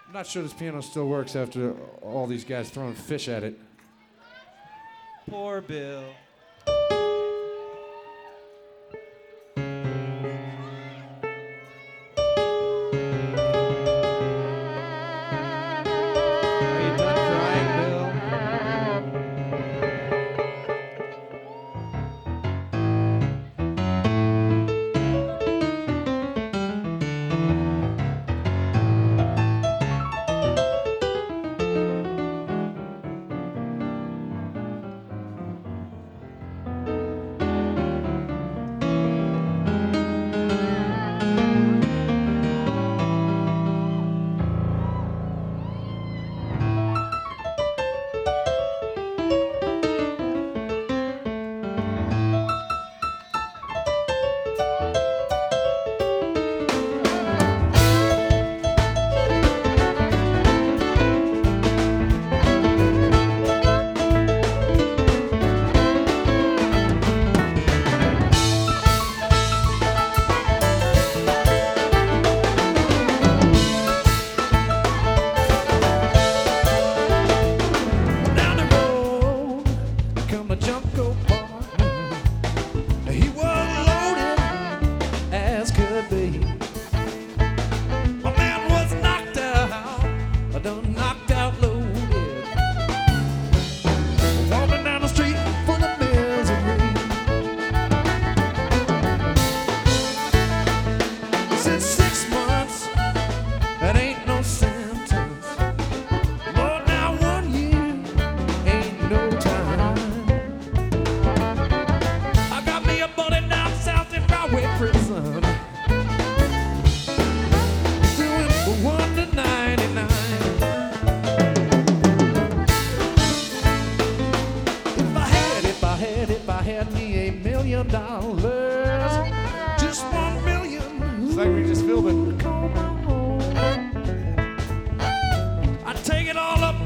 I'm not sure this piano still works after all these guys throwing fish at it. Poor Bill. Are you done crying, Bill? Just 1 million. It's like we just filled it. I take it all up.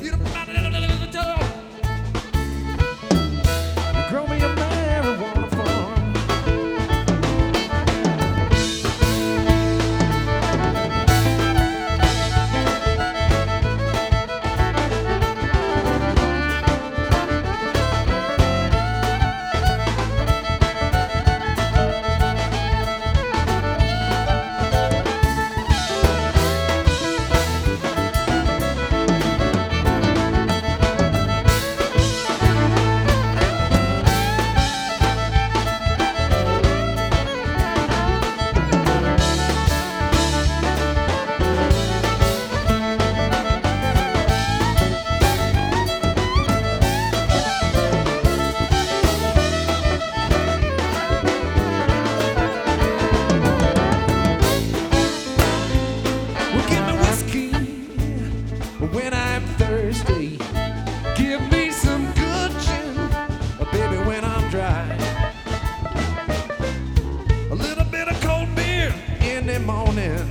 Grow me a marijuana farm. When I'm thirsty, give me some good gin, baby, when I'm dry. A little bit of cold beer in the morning,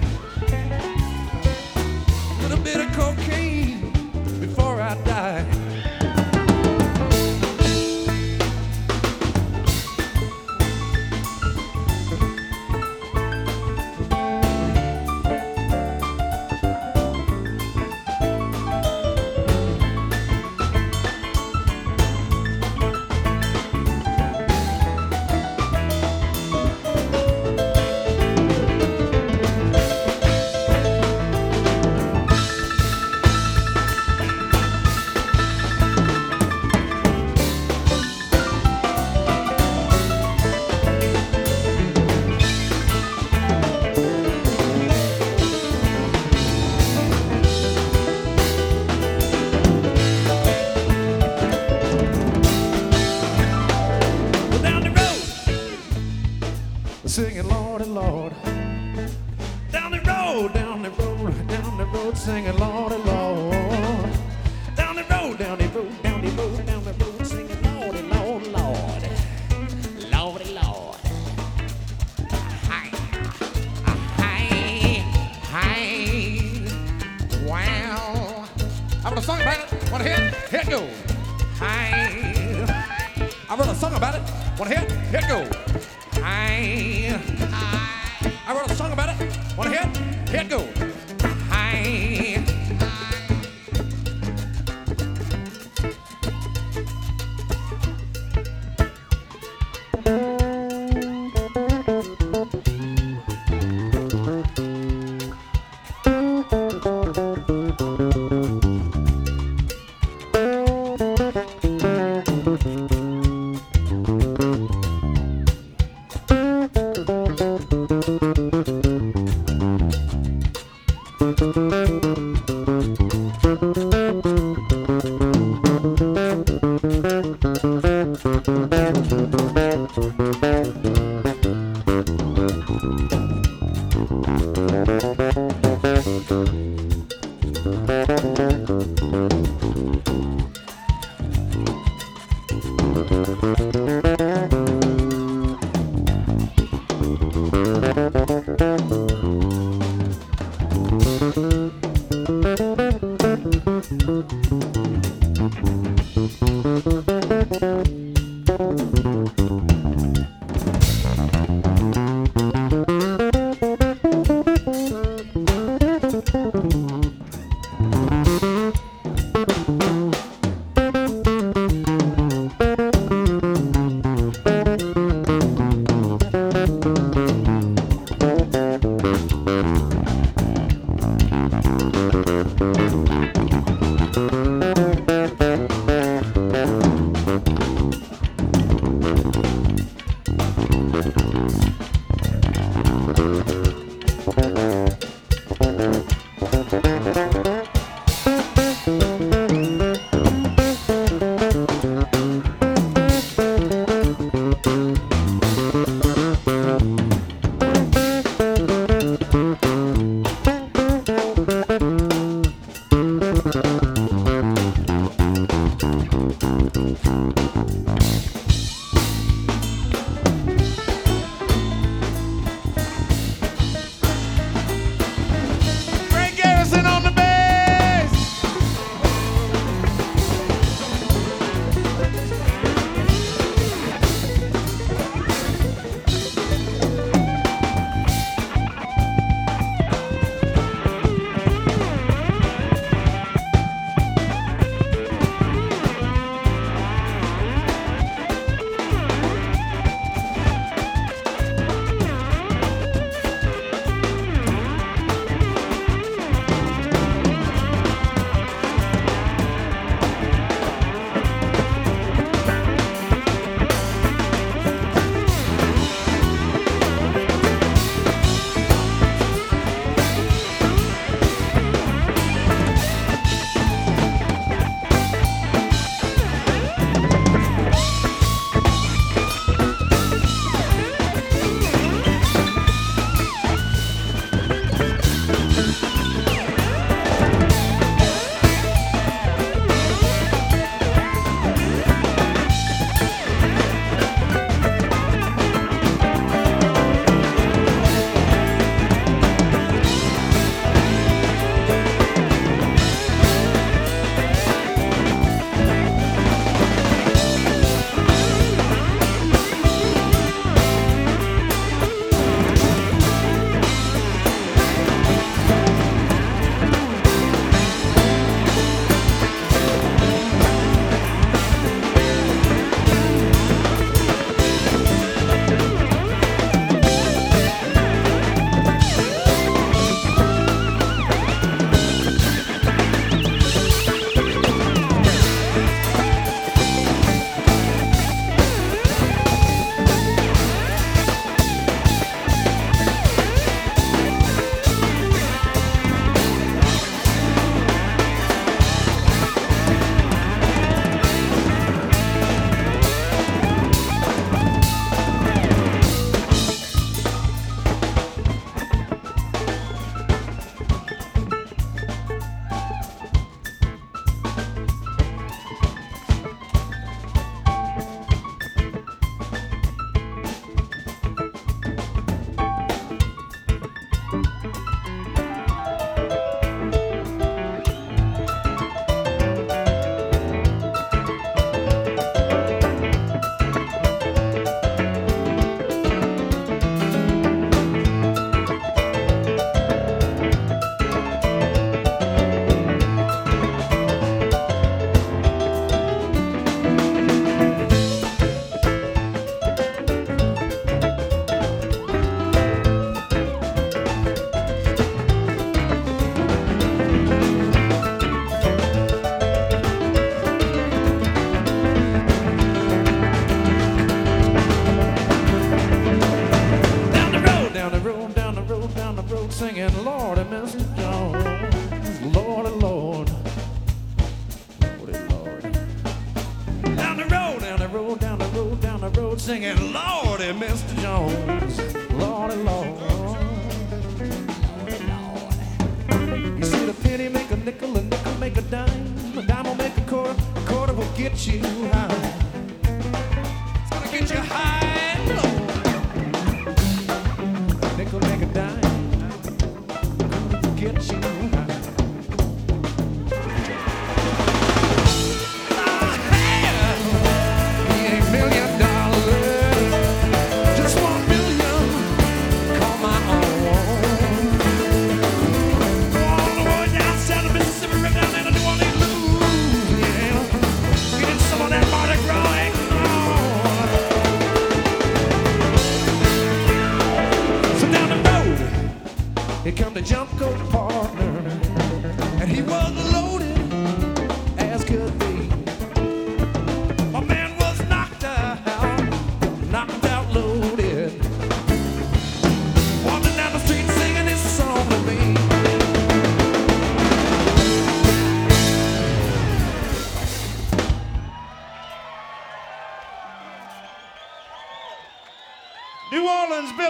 a little bit of cocaine before I die. Singing Lordy, Lord. Down the road, down the road, down the road, singing Lordy, Lord. Down the road, down the road, down the road, down the road, singing Lordy, Lord, Lord. Lordy, Lord. Hi, hi, hi. Wow. I wrote a song about it. Wanna hear it? Here it goes. Hi. I wrote a song about it. Wanna hear it? Here it goes. I wrote a song about it. Wanna hear it? Here it goes. Frank Garrison on the bass.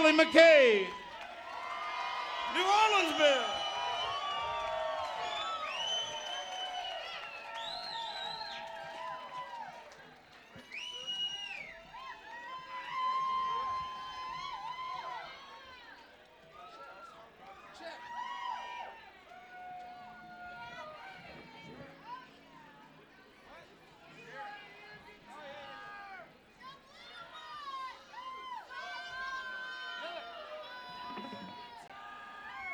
Billy McKay. New Orleans Bill.